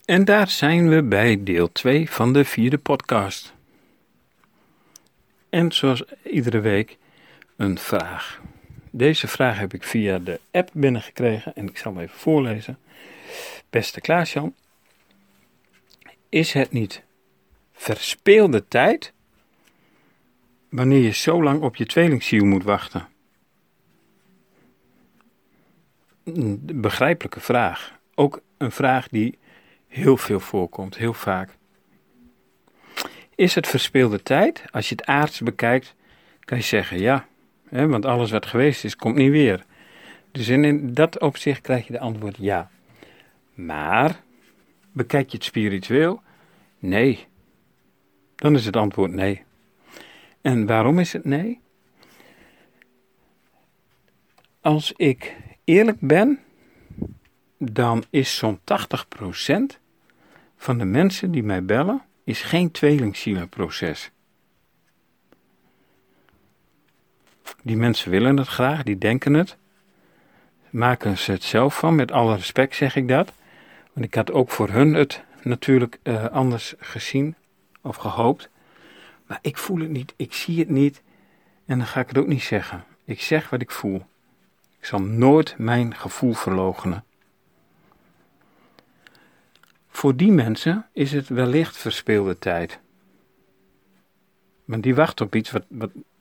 En daar zijn we bij deel 2 van de 4e podcast. En zoals iedere week een vraag. Deze vraag heb ik via de app binnengekregen en ik zal hem even voorlezen. Beste Klaas-Jan, is het niet verspeelde tijd wanneer je zo lang op je tweelingziel moet wachten? Een begrijpelijke vraag. Ook een vraag die heel veel voorkomt, heel vaak. Is het verspeelde tijd? Als je het aards bekijkt, kan je zeggen ja. Want alles wat geweest is, komt niet weer. Dus in dat opzicht krijg je de antwoord ja. Maar, bekijk je het spiritueel? Nee. Dan is het antwoord nee. En waarom is het nee? Als ik eerlijk ben, dan is zo'n 80% van de mensen die mij bellen, is geen tweelingzielenproces. Die mensen willen het graag, die denken het. Maken ze het zelf van, met alle respect zeg ik dat. Want ik had ook voor hun het natuurlijk anders gezien of gehoopt. Maar ik voel het niet, ik zie het niet en dan ga ik het ook niet zeggen. Ik zeg wat ik voel. Ik zal nooit mijn gevoel verloochenen. Voor die mensen is het wellicht verspeelde tijd. Want die wachten op iets wat